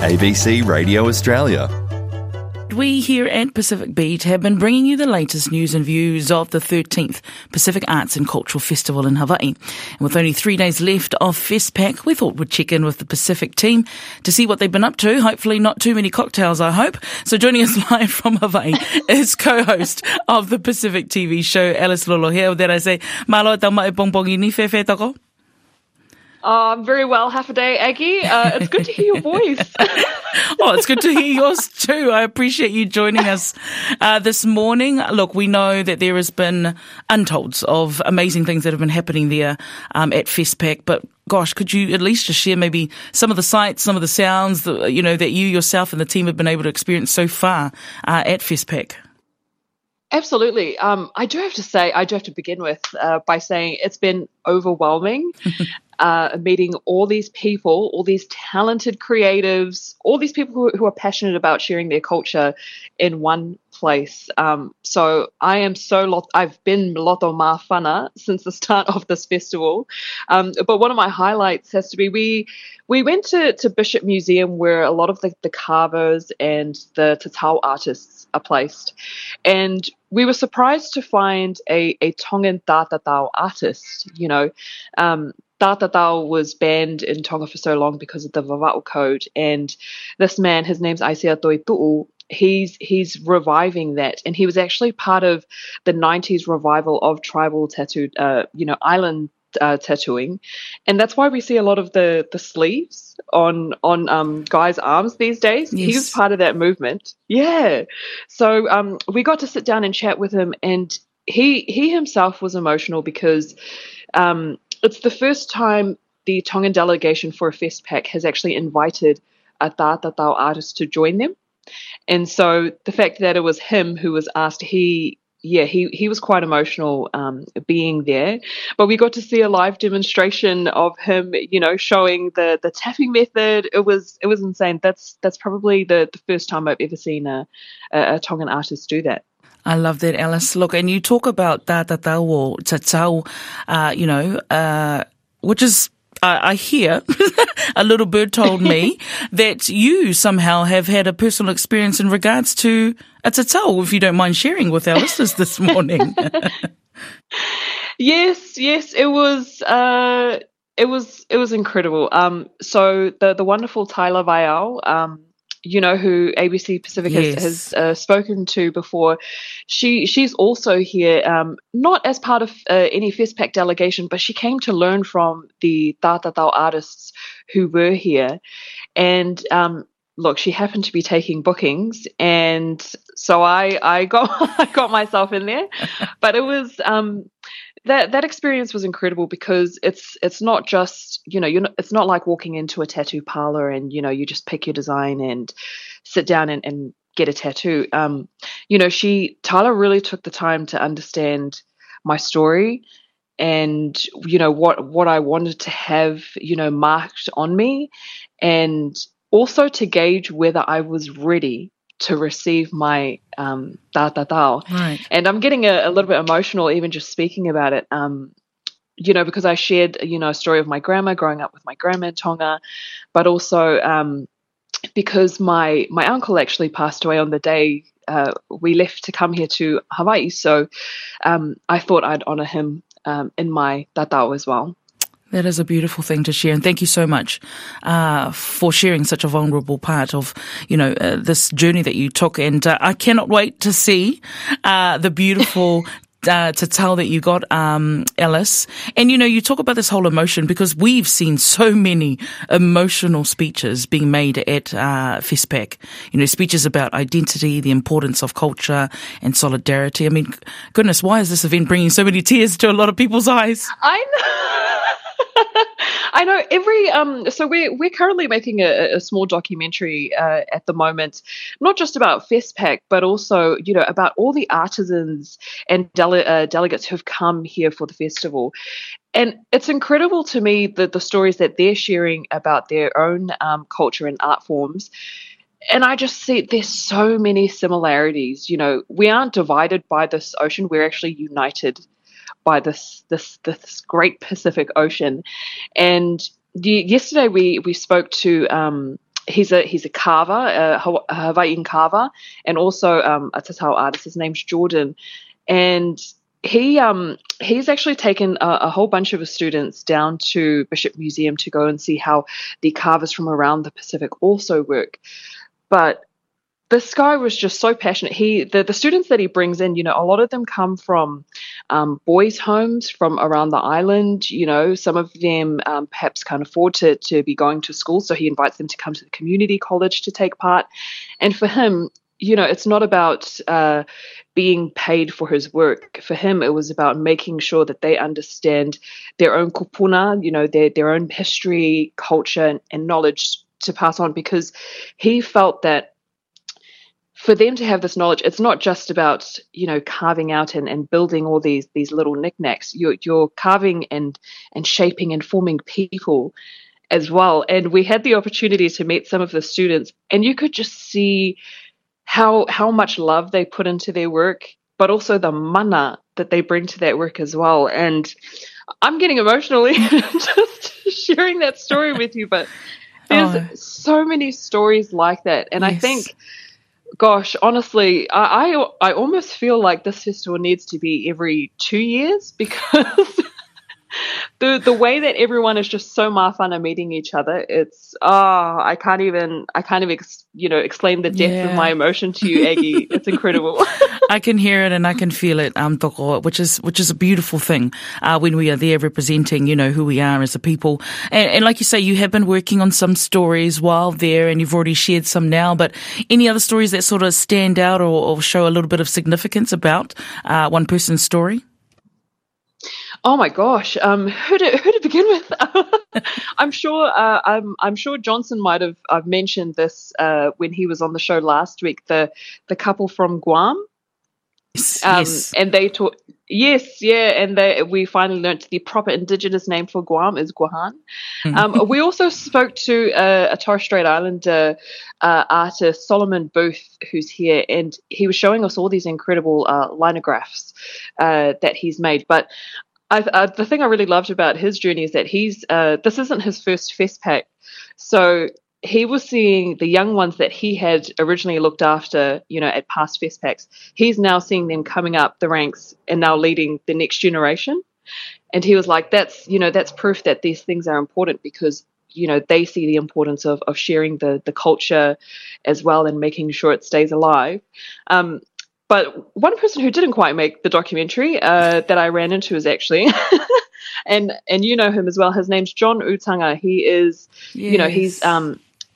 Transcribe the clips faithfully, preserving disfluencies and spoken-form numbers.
A B C Radio Australia. We here at Pacific Beat have been bringing you the latest news and views of the thirteenth Pacific Arts and Cultural Festival in Hawaii. And with only three days left of FestPac, we thought we'd check in with the Pacific team to see what they've been up to. Hopefully not too many cocktails, I hope. So joining us live from Hawaii is co-host of the Pacific T V show, Alice Lolohe. Dare I say, malo tau mai bongbongi ni fefe tako? Oh, I'm very well, half a day, Aggie. Uh, it's good to hear your voice. Oh, it's good to hear yours too. I appreciate you joining us uh, this morning. Look, we know that there has been untolds of amazing things that have been happening there um, at FestPac, but gosh, could you at least just share maybe some of the sights, some of the sounds that, you know, that you yourself and the team have been able to experience so far uh, at FestPac? Absolutely. Um, I do have to say, I do have to begin with uh, by saying it's been overwhelming uh, meeting all these people, all these talented creatives, all these people who, who are passionate about sharing their culture in one place. Um, so I am so, lot, I've been loto mawhana since the start of this festival. Um, but one of my highlights has to be we we went to, to Bishop Museum where a lot of the, the carvers and the tatau artists are placed. And we were surprised to find a, a Tongan tātātau artist. You know, um, tātātau was banned in Tonga for so long because of the Vava'u Code. And this man, his name's Aisea Toitu'u, he's he's reviving that. And he was actually part of the nineties revival of tribal tattoo, uh, you know, island Uh, tattooing, and that's why we see a lot of the the sleeves on on um guys' arms these days. Yes. He was part of that movement. Yeah. So um we got to sit down and chat with him, and he he himself was emotional because um it's the first time the Tongan delegation for a FestPac has actually invited a tātātau artist to join them. And so the fact that it was him who was asked, he Yeah, he, he was quite emotional um, being there. But we got to see a live demonstration of him, you know, showing the, the tapping method. It was it was insane. That's that's probably the, the first time I've ever seen a, a, a Tongan artist do that. I love that, Alice. Look, and you talk about tātātau or tatau, uh, you know, uh, which is, I, I hear, a little bird told me that you somehow have had a personal experience in regards to a tatau, if you don't mind sharing with our listeners this morning. Yes, yes, it was, uh, it was, it was incredible. Um, so the the wonderful Tyler Vaiao, um, you know, who A B C Pacific Yes. has, has uh, spoken to before, she she's also here, um, not as part of uh, any FestPac delegation, but she came to learn from the tātātau artists who were here. And um, look, she happened to be taking bookings, and so I I got I got myself in there. But it was um, that that experience was incredible because it's it's not just, you know, you're not, it's not like walking into a tattoo parlor and, you know, you just pick your design and sit down and, and get a tattoo. Um, you know, she Tyler really took the time to understand my story and, you know, what what I wanted to have, you know, marked on me, and also to gauge whether I was ready to receive my um, tātātau. Right. And I'm getting a, a little bit emotional even just speaking about it, um, you know, because I shared, you know, a story of my grandma growing up with my grandma in Tonga, but also um, because my my uncle actually passed away on the day uh, we left to come here to Hawaii. So um, I thought I'd honour him um, in my tātau as well. That is a beautiful thing to share, and thank you so much uh, for sharing such a vulnerable part of, you know, uh, this journey that you took. And uh, I cannot wait to see uh, the beautiful uh, tatau that you got, um, Alice. And, you know, you talk about this whole emotion because we've seen so many emotional speeches being made at uh, FestPac. You know, speeches about identity, the importance of culture and solidarity. I mean, goodness, why is this event bringing so many tears to a lot of people's eyes? I know. I know every um so we're we're currently making a, a small documentary uh, at the moment, not just about FestPac, but also, you know, about all the artisans and dele- uh, delegates who've come here for the festival. And it's incredible to me that the stories that they're sharing about their own um, culture and art forms. And I just see there's so many similarities. You know, we aren't divided by this ocean. We're actually united by this this this great Pacific Ocean. And the, yesterday we we spoke to um, he's a he's a carver, a, Haw- a Hawaiian carver, and also um, a tatau artist. His name's Jordan, and he um he's actually taken a, a whole bunch of his students down to Bishop Museum to go and see how the carvers from around the Pacific also work. But this guy was just so passionate. He the, the students that he brings in, you know, a lot of them come from um, boys' homes from around the island. You know, some of them um, perhaps can't afford to to be going to school, so he invites them to come to the community college to take part. And for him, you know, it's not about uh, being paid for his work. For him, it was about making sure that they understand their own kupuna, you know, their their own history, culture, and, and knowledge to pass on, because he felt that for them to have this knowledge, it's not just about, you know, carving out and, and building all these these little knickknacks. You're, you're carving and and shaping and forming people as well. And we had the opportunity to meet some of the students, and you could just see how how much love they put into their work, but also the mana that they bring to that work as well. And I'm getting emotionally just sharing that story with you, but there's oh. so many stories like that. And yes. I think, gosh, honestly, I, I I almost feel like this festival needs to be every two years because the the way that everyone is just so mafana meeting each other, it's ah, oh, I can't even I can't even ex, you know explain the depth yeah. of my emotion to you, Aggie. It's incredible. I can hear it and I can feel it, um, Toko, which is which is a beautiful thing uh, when we are there representing, you know, who we are as a people. And, and like you say, you have been working on some stories while there, and you've already shared some now. But any other stories that sort of stand out or, or show a little bit of significance about uh, one person's story? Oh my gosh, um, who to who to begin with? I'm sure uh, I'm I'm sure Johnson might have I've mentioned this uh, when he was on the show last week. The the couple from Guam, yes, um, yes. and they taught yes, yeah, and they we finally learnt the proper indigenous name for Guam is Guahan. Mm-hmm. Um, we also spoke to uh, a Torres Strait Islander uh, artist, Solomon Booth, who's here, and he was showing us all these incredible uh, linographs uh, that he's made, but. I, uh, the thing I really loved about his journey is that he's uh, this isn't his first Festpac, so he was seeing the young ones that he had originally looked after, you know, at past Festpacs. He's now seeing them coming up the ranks and now leading the next generation. And he was like, "That's you know, that's proof that these things are important because you know they see the importance of of sharing the the culture as well and making sure it stays alive." Um, But one person who didn't quite make the documentary uh, that I ran into is actually, and and you know him as well. His name's John Utanga. He is, yes. you know, he's um,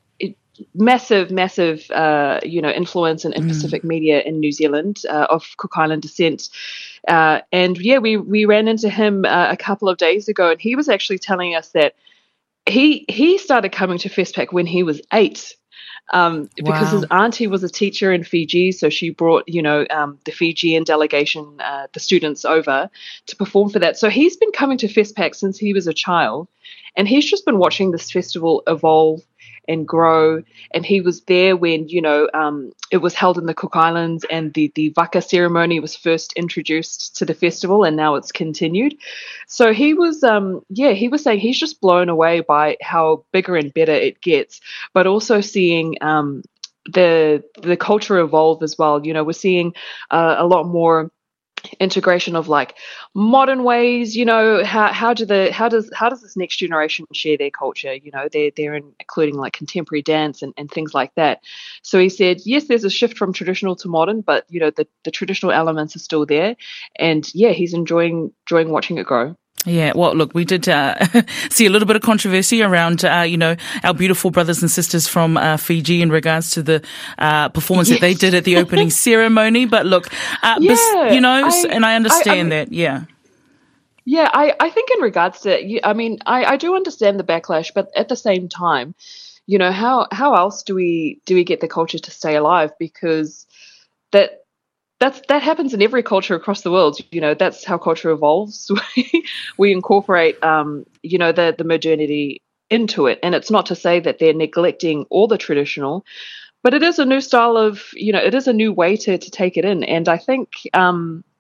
massive, massive, uh, you know, influence in, in mm. Pacific media in New Zealand uh, of Cook Island descent. Uh, and yeah, we we ran into him uh, a couple of days ago, and he was actually telling us that he he started coming to Festpac when he was eight. Um, because wow. his auntie was a teacher in Fiji, so she brought, you know, um, the Fijian delegation, uh, the students over to perform for that. So he's been coming to Festpac since he was a child, and he's just been watching this festival evolve and grow. And he was there when, you know, um, it was held in the Cook Islands, and the the waka ceremony was first introduced to the festival, and now it's continued. So he was, um, yeah, he was saying he's just blown away by how bigger and better it gets, but also seeing um, the the culture evolve as well. You know, we're seeing uh, a lot more integration of like modern ways, you know, how how do the how does how does this next generation share their culture? You know, they're they're in, including like contemporary dance and, and things like that. So he said, yes, there's a shift from traditional to modern, but you know, the, the traditional elements are still there. And yeah, he's enjoying enjoying watching it grow. Yeah, well, look, we did uh, see a little bit of controversy around, uh, you know, our beautiful brothers and sisters from uh, Fiji in regards to the uh, performance yes. that they did at the opening ceremony. But look, uh, yeah, bes- you know, I, and I understand I, I, that, yeah. Yeah, I, I think in regards to, I mean, I, I do understand the backlash, but at the same time, you know, how, how else do we do we get the culture to stay alive? Because that That's that happens in every culture across the world. You know, that's how culture evolves. We incorporate, um, you know, the the modernity into it, and it's not to say that they're neglecting all the traditional, but it is a new style of, you know, it is a new way to to take it in. And I think, um,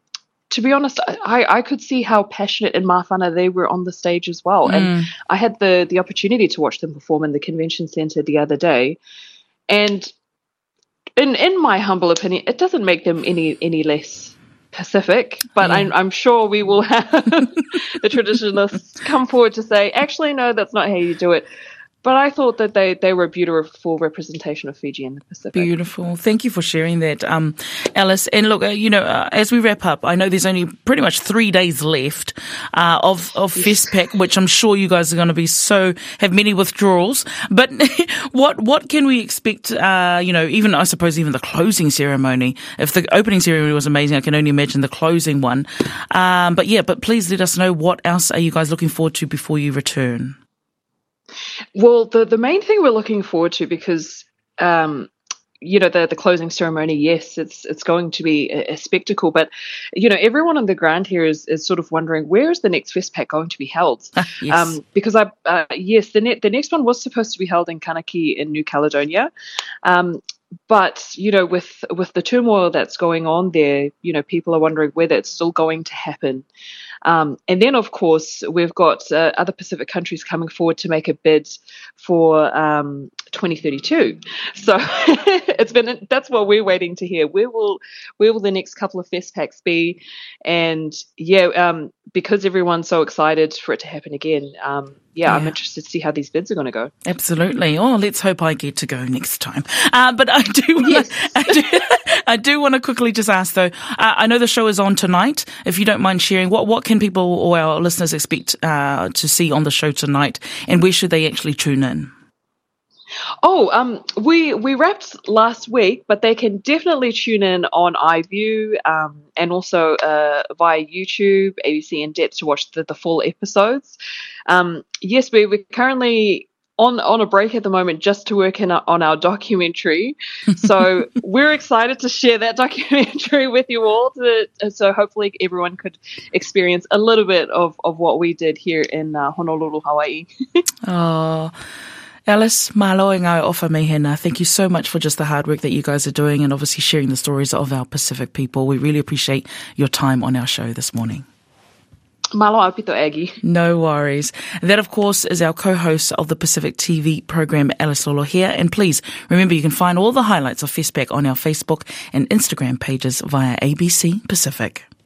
to be honest, I, I could see how passionate in Mawhana they were on the stage as well. Mm. And I had the, the opportunity to watch them perform in the convention center the other day. And in in my humble opinion, it doesn't make them any any less Pacific, but yeah. I'm, I'm sure we will have the traditionalists come forward to say, actually, no, that's not how you do it. But I thought that they, they were a beautiful representation of Fiji in the Pacific. Beautiful. Thank you for sharing that, um, Alice. And look, uh, you know, uh, as we wrap up, I know there's only pretty much three days left uh, of of yes. FESPAC, which I'm sure you guys are going to be so have many withdrawals. But what what can we expect? Uh, you know, even I suppose even the closing ceremony. If the opening ceremony was amazing, I can only imagine the closing one. Um, but yeah, but please let us know, what else are you guys looking forward to before you return? Well, the, the main thing we're looking forward to, because, um, you know, the, the closing ceremony, yes, it's it's going to be a, a spectacle. But, you know, everyone on the ground here is, is sort of wondering, where is the next FESPAC going to be held? yes. Um, because, I uh, yes, the, ne- the next one was supposed to be held in Kanaki in New Caledonia. Um, but, you know, with, with the turmoil that's going on there, you know, people are wondering whether it's still going to happen. Um, and then, of course, we've got uh, other Pacific countries coming forward to make a bid for um, twenty thirty-two. So it's been that's what we're waiting to hear. Where will where will the next couple of FESPACs be? And yeah, um, because everyone's so excited for it to happen again. Um, yeah, yeah, I'm interested to see how these bids are going to go. Absolutely. Oh, let's hope I get to go next time. Uh, but I do want yes. I do, I do want to quickly just ask though. Uh, I know the show is on tonight. If you don't mind sharing, what what can people or our listeners expect uh, to see on the show tonight, and where should they actually tune in? Oh, um, we we wrapped last week, but they can definitely tune in on iView um, and also uh, via YouTube, A B C In Depth to watch the, the full episodes. Um, yes, we, we're currently on on a break at the moment just to work in a, on our documentary. So we're excited to share that documentary with you all. To, so hopefully everyone could experience a little bit of, of what we did here in uh, Honolulu, Hawaii. Oh. Alice, malo e ngā ofa mehena. Thank you so much for just the hard work that you guys are doing and obviously sharing the stories of our Pacific people. We really appreciate your time on our show this morning. Malo apito, Aggie. No worries. That, of course, is our co-host of the Pacific T V program, Alice Lolo here. And please remember, you can find all the highlights of FESPAC on our Facebook and Instagram pages via A B C Pacific.